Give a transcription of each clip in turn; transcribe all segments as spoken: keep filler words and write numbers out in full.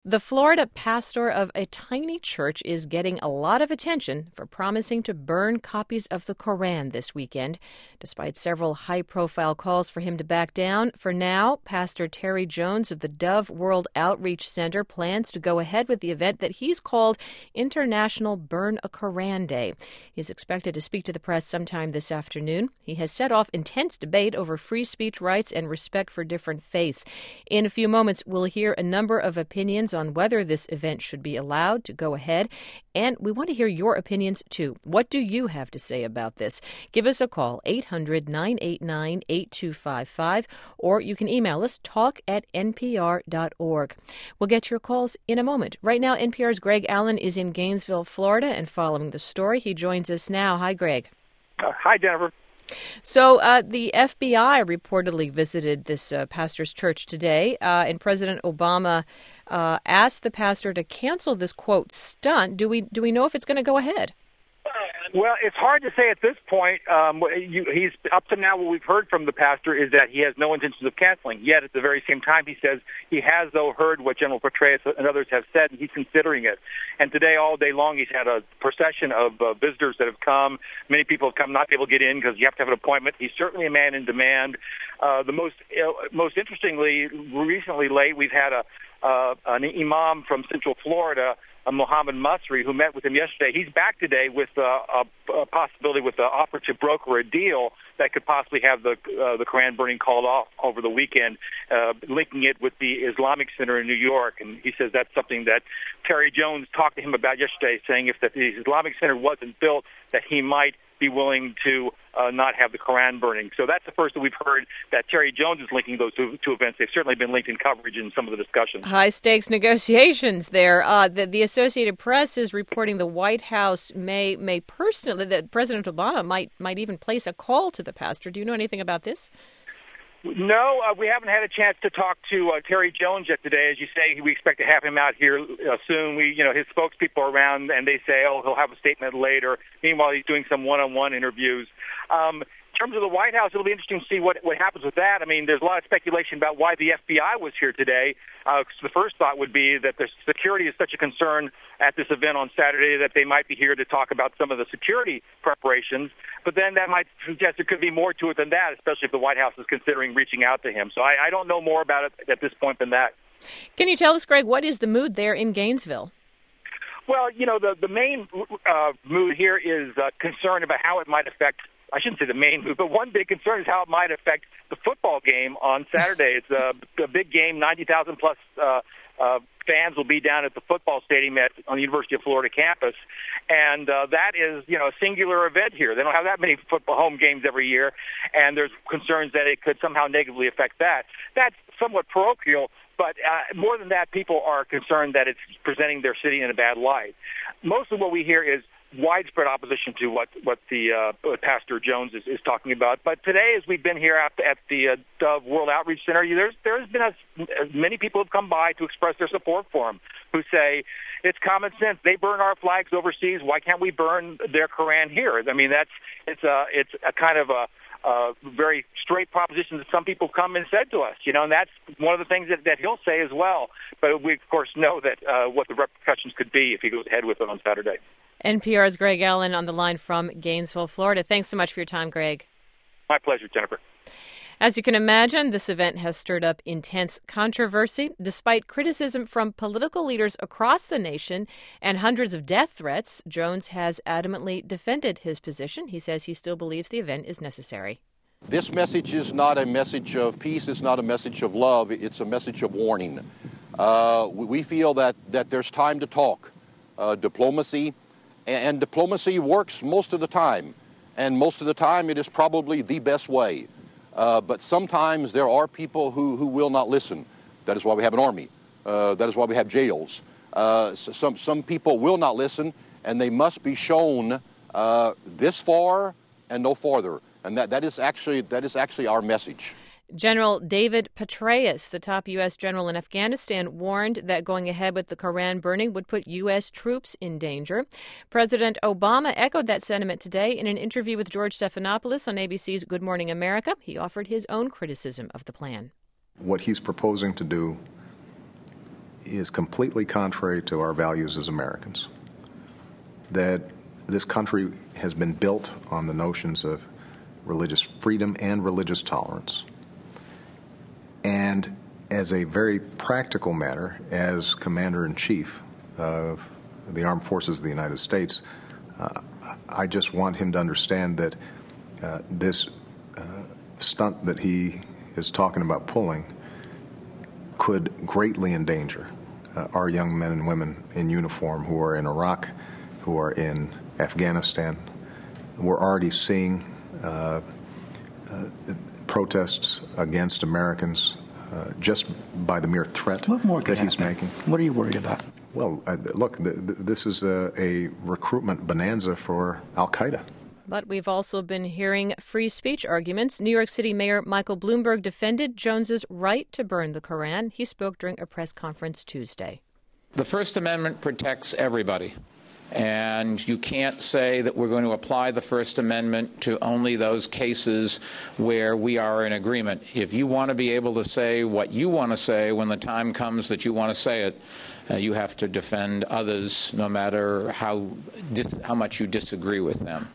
The Florida pastor of a tiny church is getting a lot of attention for promising to burn copies of the Koran this weekend. Despite several high-profile calls for him to back down, for now, Pastor Terry Jones of the Dove World Outreach Center plans to go ahead with the event that he's called International Burn a Koran Day. He's expected to speak to the press sometime this afternoon. He has set off intense debate over free speech rights and respect for different faiths. In a few moments, we'll hear a number of opinions on whether this event should be allowed to go ahead. And we want to hear your opinions, too. What do you have to say about this? Give us a call, eight hundred, nine eight nine, eight two five five, or you can email us, talk at n p r dot org. We'll get your calls in a moment. Right now, N P R's Greg Allen is in Gainesville, Florida, and following the story, he joins us now. Hi, Greg. Uh, hi, Jennifer. So uh, the F B I reportedly visited this uh, pastor's church today, uh, and President Obama uh, asked the pastor to cancel this, quote, stunt. Do we do we know if it's going to go ahead? Well, it's hard to say at this point. Um, you, he's up to now. What we've heard from the pastor is that he has no intentions of canceling. Yet, at the very same time, he says he has, though, heard what General Petraeus and others have said, and he's considering it. And today, all day long, he's had a procession of uh, visitors that have come. Many people have come, not able to get in because you have to have an appointment. He's certainly a man in demand. Uh, the most, uh, most interestingly, recently, late, we've had a uh, an imam from Central Florida, Uh, Mohammed Masri, who met with him yesterday. He's back today with uh, a, a possibility with the offer to broker a deal that could possibly have the uh, the Koran burning called off over the weekend, uh, linking it with the Islamic Center in New York. And he says that's something that Terry Jones talked to him about yesterday, saying if the Islamic Center wasn't built, that he might be willing to uh, not have the Koran burning. So that's the first that we've heard that Terry Jones is linking those two, two events. They've certainly been linked in coverage in some of the discussions. High-stakes negotiations there. Uh, the, the Associated Press is reporting the White House may may personally, that President Obama might might even place a call to the pastor. Do you know anything about this? No, uh, we haven't had a chance to talk to uh, Terry Jones yet today. As you say, we expect to have him out here uh, soon. We, you know, his spokespeople are around, and they say, oh, he'll have a statement later. Meanwhile, he's doing some one-on-one interviews. Um, in terms of the White House, it'll be interesting to see what, what happens with that. I mean, there's a lot of speculation about why the F B I was here today. Uh, the first thought would be that the security is such a concern at this event on Saturday that they might be here to talk about some of the security preparations. But then that might suggest there could be more to it than that, especially if the White House is considering reaching out to him. So I, I don't know more about it at this point than that. Can you tell us, Greg, what is the mood there in Gainesville? Well, you know, the, the main uh, mood here is uh, concern about how it might affect, I shouldn't say the main mood, but one big concern is how it might affect the football game on Saturday. It's a, a big game, ninety thousand plus uh, uh, fans will be down at the football stadium at, on the University of Florida campus. And uh, that is, you know, a singular event here. They don't have that many football home games every year, and there's concerns that it could somehow negatively affect that. That's somewhat parochial, but uh, more than that, people are concerned that it's presenting their city in a bad light. Most of what we hear is widespread opposition to what what the uh, what Pastor Jones is, is talking about. But today, as we've been here at, at the uh, Dove World Outreach Center, there's there's been a, many people have come by to express their support for him, who say it's common sense. They burn our flags overseas. Why can't we burn their Koran here? I mean, that's it's a it's a kind of a Uh, very straight proposition that some people come and said to us, you know, and that's one of the things that, that he'll say as well. But we, of course, know that uh, what the repercussions could be if he goes ahead with it on Saturday. N P R's Greg Allen on the line from Gainesville, Florida. Thanks so much for your time, Greg. My pleasure, Jennifer. As you can imagine, this event has stirred up intense controversy. Despite criticism from political leaders across the nation and hundreds of death threats, Jones has adamantly defended his position. He says he still believes the event is necessary. This message is not a message of peace. It's not a message of love. It's a message of warning. Uh, we feel that, that there's time to talk, uh, diplomacy, and, and diplomacy works most of the time. And most of the time, it is probably the best way. Uh, but sometimes there are people who, who will not listen. That is why we have an army. Uh, that is why we have jails. Uh, so some, some people will not listen, and they must be shown uh, this far and no farther. And that, that is actually that is actually our message. General David Petraeus, the top U S general in Afghanistan, warned that going ahead with the Koran burning would put U S troops in danger. President Obama echoed that sentiment today in an interview with George Stephanopoulos on A B C's Good Morning America. He offered his own criticism of the plan. What he's proposing to do is completely contrary to our values as Americans. That this country has been built on the notions of religious freedom and religious tolerance. And as a very practical matter, as Commander-in-Chief of the Armed Forces of the United States, uh, I just want him to understand that uh, this uh, stunt that he is talking about pulling could greatly endanger uh, our young men and women in uniform who are in Iraq, who are in Afghanistan. We're already seeing uh, uh, protests against Americans uh, just by the mere threat what more that he's happen? making. What are you worried about? Well, uh, look, th- th- this is a, a recruitment bonanza for Al-Qaeda. But we've also been hearing free speech arguments. New York City Mayor Michael Bloomberg defended Jones's right to burn the Koran. He spoke during a press conference Tuesday. The First Amendment protects everybody. And you can't say that we're going to apply the First Amendment to only those cases where we are in agreement. If you want to be able to say what you want to say when the time comes that you want to say it, uh, you have to defend others no matter how dis- how much you disagree with them.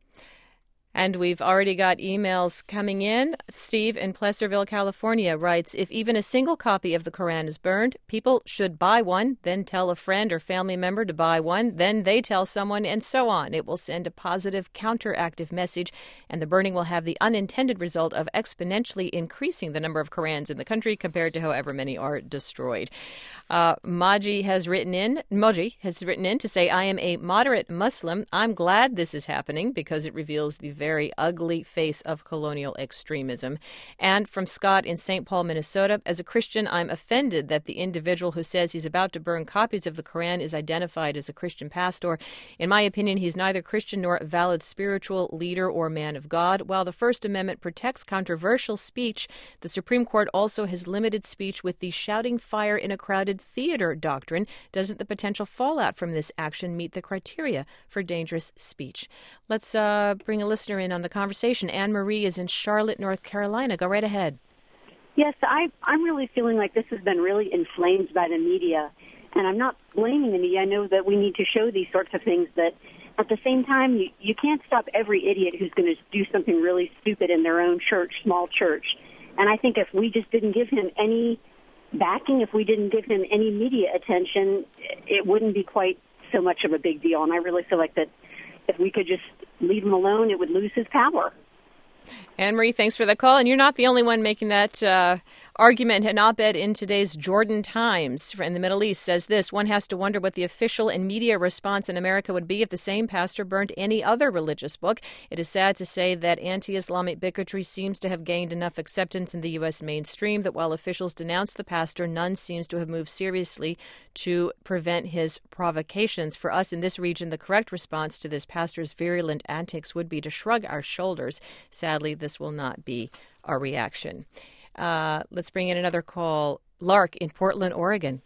And we've already got emails coming in. Steve in Placerville, California writes, if even a single copy of the Koran is burned, people should buy one, then tell a friend or family member to buy one, then they tell someone, and so on. It will send a positive, counteractive message, and the burning will have the unintended result of exponentially increasing the number of Korans in the country compared to however many are destroyed. Uh, Maji has written in, Moji has written in to say, I am a moderate Muslim. I'm glad this is happening because it reveals the very ugly face of colonial extremism. And from Scott in Saint Paul, Minnesota, as a Christian, I'm offended that the individual who says he's about to burn copies of the Koran is identified as a Christian pastor. In my opinion, he's neither Christian nor a valid spiritual leader or man of God. While the First Amendment protects controversial speech, the Supreme Court also has limited speech with the shouting fire in a crowded theater doctrine. Doesn't the potential fallout from this action meet the criteria for dangerous speech? Let's uh, bring a listener in on the conversation. Anne Marie is in Charlotte, North Carolina. Go right ahead. Yes, I, I'm really feeling like this has been really inflamed by the media, and I'm not blaming the media. I know that we need to show these sorts of things, but at the same time, you, you can't stop every idiot who's going to do something really stupid in their own church, small church. And I think if we just didn't give him any backing, if we didn't give him any media attention, it wouldn't be quite so much of a big deal. And I really feel like that if we could just leave him alone, it would lose his power. Anne-Marie, thanks for the call. And you're not the only one making that uh, argument. An op-ed in today's Jordan Times in the Middle East says this: one has to wonder what the official and media response in America would be if the same pastor burned any other religious book. It is sad to say that anti-Islamic bigotry seems to have gained enough acceptance in the U S mainstream that while officials denounce the pastor, none seems to have moved seriously to prevent his provocations. For us in this region, the correct response to this pastor's virulent antics would be to shrug our shoulders. Sadly, this will not be our reaction. Uh, let's bring in another call. Lark in Portland, Oregon.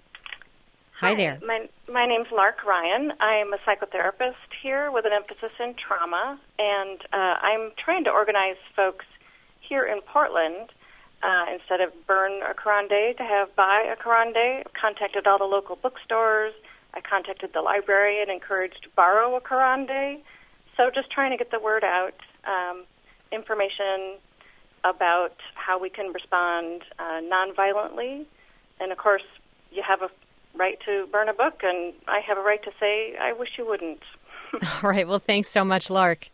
Hi, Hi there. My, my name's Lark Ryan. I'm a psychotherapist here with an emphasis in trauma, and uh, I'm trying to organize folks here in Portland, uh, instead of burn a Quran Day, to have buy a Quran Day. I've contacted all the local bookstores. I contacted the library and encouraged to borrow a Quran Day. So just trying to get the word out, um, information about how we can respond uh, nonviolently. And, of course, you have a right to burn a book, and I have a right to say, I wish you wouldn't. All right. Well, thanks so much, Lark.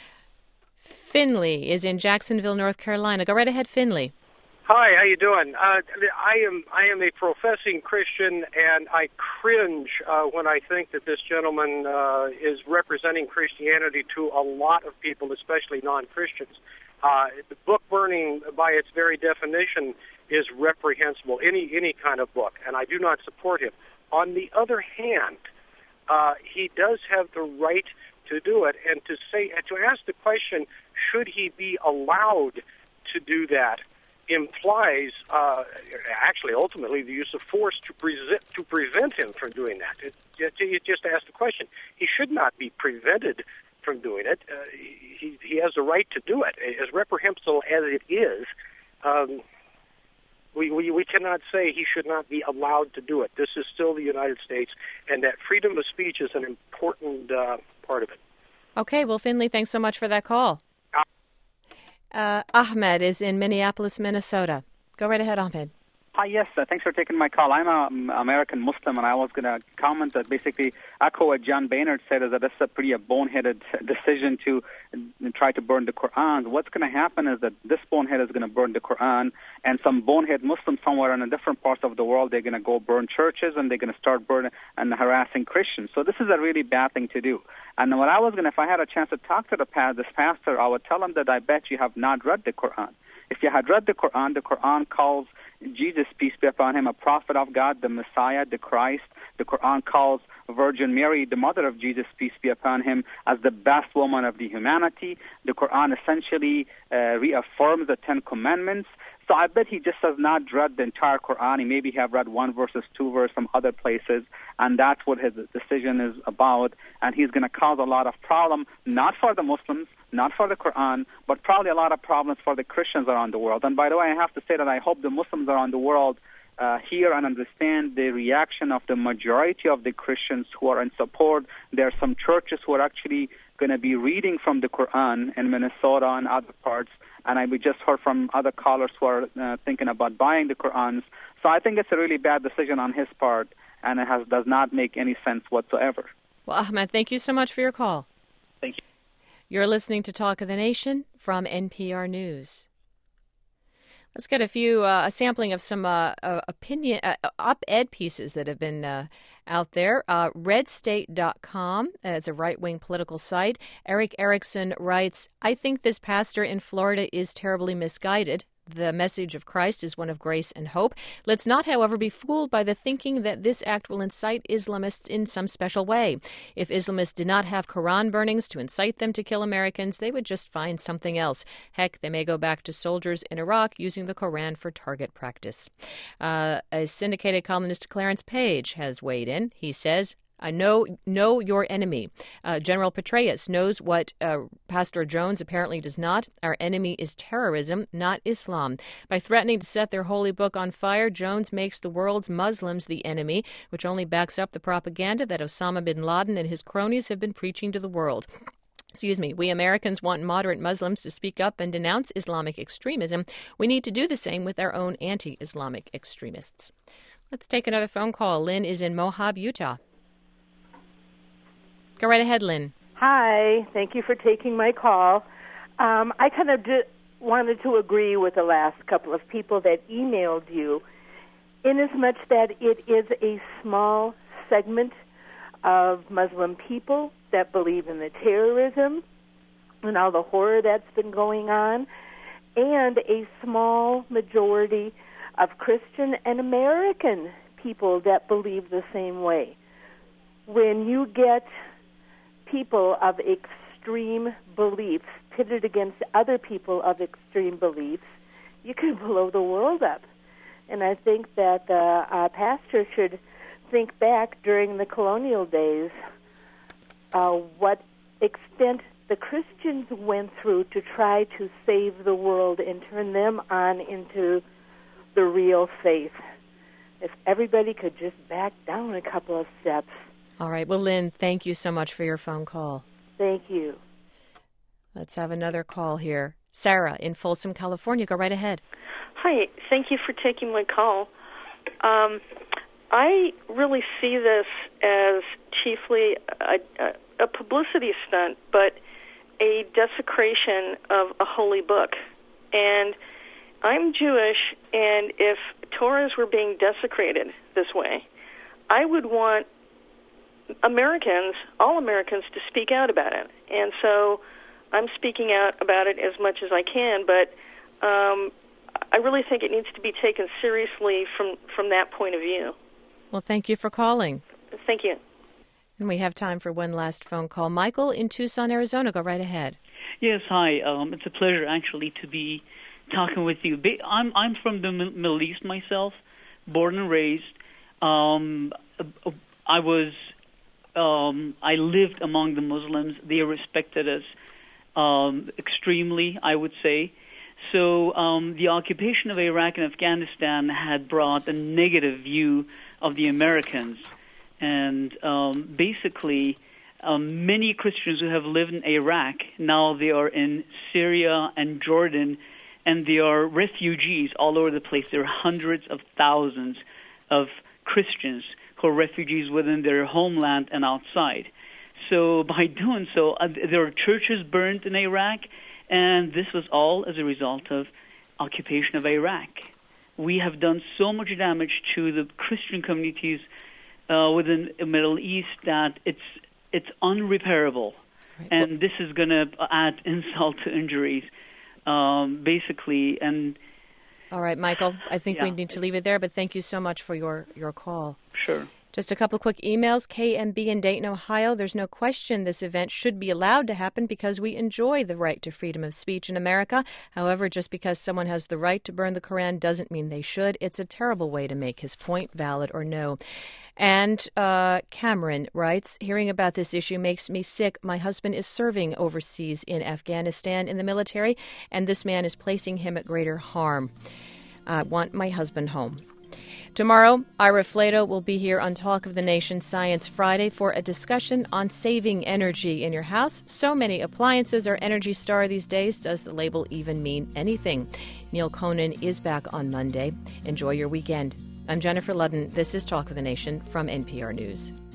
Finley is in Jacksonville, North Carolina. Go right ahead, Finley. Hi, how you doing? Uh, I am I am a professing Christian, and I cringe uh, when I think that this gentleman uh, is representing Christianity to a lot of people, especially non-Christians. Uh, the book burning, by its very definition, is reprehensible, any any kind of book, and I do not support him. On the other hand, uh, he does have the right to do it, and to say to ask the question, should he be allowed to do that, implies uh, actually ultimately the use of force to, pre- to prevent him from doing that. It, it, it just ask the question. He should not be prevented from doing it. Uh, he, he has the right to do it. As reprehensible as it is, um, We, we we cannot say he should not be allowed to do it. This is still the United States, and that freedom of speech is an important uh, part of it. Okay, well, Finley, thanks so much for that call. Uh, Ahmed is in Minneapolis, Minnesota. Go right ahead, Ahmed. Hi, yes, uh, thanks for taking my call. I'm an American Muslim, and I was going to comment that basically echo what John Boehner said, is that this is a pretty a boneheaded decision to uh, try to burn the Quran. What's going to happen is that this bonehead is going to burn the Quran, and some bonehead Muslims somewhere in a different parts of the world, they're going to go burn churches, and they're going to start burning and harassing Christians. So this is a really bad thing to do. And what I was going to, if I had a chance to talk to the past, this pastor, I would tell him that I bet you have not read the Quran. If you had read the Quran, the Quran calls Jesus, peace be upon him, a prophet of God, the Messiah, the Christ. The Quran calls Virgin Mary, the mother of Jesus, peace be upon him, as the best woman of the humanity. The Quran essentially uh, reaffirms the Ten Commandments. So I bet he just has not read the entire Quran. He maybe have read one verses, two verses from other places, and that's what his decision is about. And he's going to cause a lot of problem, not for the Muslims, not for the Quran, but probably a lot of problems for the Christians around the world. And by the way, I have to say that I hope the Muslims around the world uh, hear and understand the reaction of the majority of the Christians who are in support. There are some churches who are actually going to be reading from the Quran in Minnesota and other parts. And I we just heard from other callers who are uh, thinking about buying the Qurans. So I think it's a really bad decision on his part, and it has does not make any sense whatsoever. Well, Ahmed, thank you so much for your call. Thank you. You're listening to Talk of the Nation from N P R News. Let's get a few, uh, a sampling of some uh, uh, opinion, uh, op-ed pieces that have been uh, out there. Uh, red state dot com, uh, it's a right-wing political site. Eric Erickson writes, I think this pastor in Florida is terribly misguided. The message of Christ is one of grace and hope. Let's not, however, be fooled by the thinking that this act will incite Islamists in some special way. If Islamists did not have Quran burnings to incite them to kill Americans, they would just find something else. Heck, they may go back to soldiers in Iraq using the Quran for target practice. Uh, a syndicated columnist, Clarence Page, has weighed in. He says, I know, know your enemy. Uh, General Petraeus knows what uh, Pastor Jones apparently does not. Our enemy is terrorism, not Islam. By threatening to set their holy book on fire, Jones makes the world's Muslims the enemy, which only backs up the propaganda that Osama bin Laden and his cronies have been preaching to the world. Excuse me, we Americans want moderate Muslims to speak up and denounce Islamic extremism. We need to do the same with our own anti-Islamic extremists. Let's take another phone call. Lynn is in Moab, Utah. Go right ahead, Lynn. Hi. Thank you for taking my call. Um, I kind of d- wanted to agree with the last couple of people that emailed you, in as much that it is a small segment of Muslim people that believe in the terrorism and all the horror that's been going on, and a small majority of Christian and American people that believe the same way. When you get people of extreme beliefs pitted against other people of extreme beliefs, you can blow the world up. And I think that uh, a pastor should think back during the colonial days uh, what extent the Christians went through to try to save the world and turn them on into the real faith. If everybody could just back down a couple of steps. All right. Well, Lynn, thank you so much for your phone call. Thank you. Let's have another call here. Sarah in Folsom, California. Go right ahead. Hi. Thank you for taking my call. Um, I really see this as chiefly a, a, a publicity stunt, but a desecration of a holy book. And I'm Jewish, and if Torahs were being desecrated this way, I would want Americans, all Americans, to speak out about it. And so I'm speaking out about it as much as I can, but um, I really think it needs to be taken seriously from, from that point of view. Well, thank you for calling. Thank you. And we have time for one last phone call. Michael in Tucson, Arizona. Go right ahead. Yes, hi. Um, it's a pleasure, actually, to be talking with you. I'm, I'm from the Middle East myself, born and raised. Um, I was... Um, I lived among the Muslims. They respected us um, extremely, I would say. So um, the occupation of Iraq and Afghanistan had brought a negative view of the Americans. And um, basically, um, many Christians who have lived in Iraq, now they are in Syria and Jordan, and they are refugees all over the place. There are hundreds of thousands of Christians who are refugees within their homeland and outside. So by doing so, uh, there are churches burned in Iraq, and this was all as a result of occupation of Iraq. We have done so much damage to the Christian communities uh, within the Middle East that it's it's unrepairable. Right. And this is going to add insult to injuries, um, basically. And all right, Michael, I think yeah. we need to leave it there, but thank you so much for your, your call. Sure. Just a couple of quick emails. K M B in Dayton, Ohio. There's no question this event should be allowed to happen because we enjoy the right to freedom of speech in America. However, just because someone has the right to burn the Koran doesn't mean they should. It's a terrible way to make his point, valid or no. And uh, Cameron writes, hearing about this issue makes me sick. My husband is serving overseas in Afghanistan in the military, and this man is placing him at greater harm. I want my husband home. Tomorrow, Ira Flato will be here on Talk of the Nation Science Friday for a discussion on saving energy in your house. So many appliances are Energy Star these days. Does the label even mean anything? Neil Conan is back on Monday. Enjoy your weekend. I'm Jennifer Ludden. This is Talk of the Nation from N P R News.